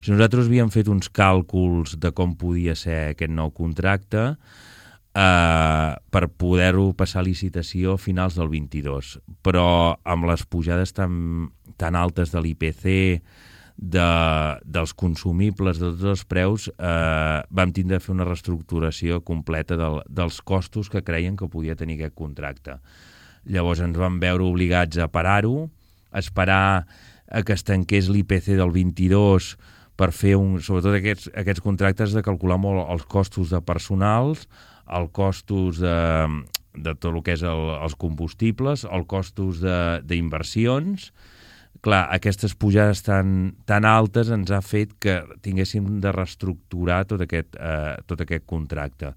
Si nosaltres havíem fet uns càlculs de com podia ser aquest nou contracte per poder-ho passar a licitació a finals del 22, però amb les pujades tan altes de l'IPC, dels consumibles, de tots els preus, vam tindre de fer una reestructuració completa dels costos que creien que podia tenir aquest contracte. Llavors ens vam veure obligats a parar-ho, a esperar a que es tanqués l'IPC del 22 per fer, sobretot aquests contractes, de calcular molt els costos de personals, els costos de tot el que és els combustibles, els costos d'inversions. Clar, aquestes pujades tan altes ens ha fet que tinguéssim de reestructurar tot aquest contracte.